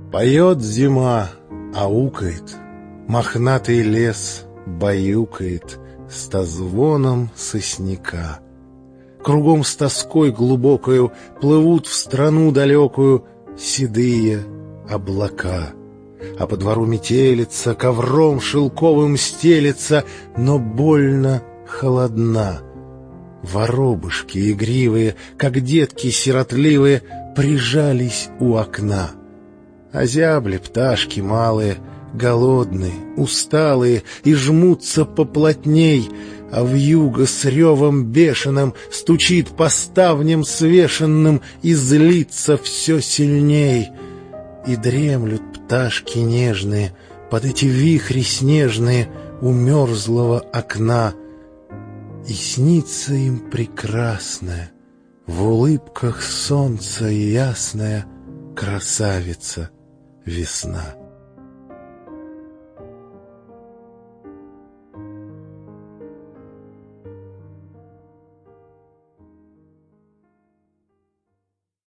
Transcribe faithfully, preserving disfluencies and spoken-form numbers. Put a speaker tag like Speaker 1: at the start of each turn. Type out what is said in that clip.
Speaker 1: Поет зима, аукает, мохнатый лес баюкает стозвоном сосняка. Кругом с тоской глубокою плывут в страну далекую седые облака. А по двору метелица, ковром шелковым стелется, но больно холодна. Воробушки игривые, как детки сиротливые, прижались у окна. Озябли пташки малые, голодные, усталые, и жмутся поплотней, а вьюга с ревом бешеным стучит по ставням свешенным и злится все сильней. И дремлют пташки нежные под эти вихри снежные у мерзлого окна. И снится им прекрасная, в улыбках солнца ясная красавица весна.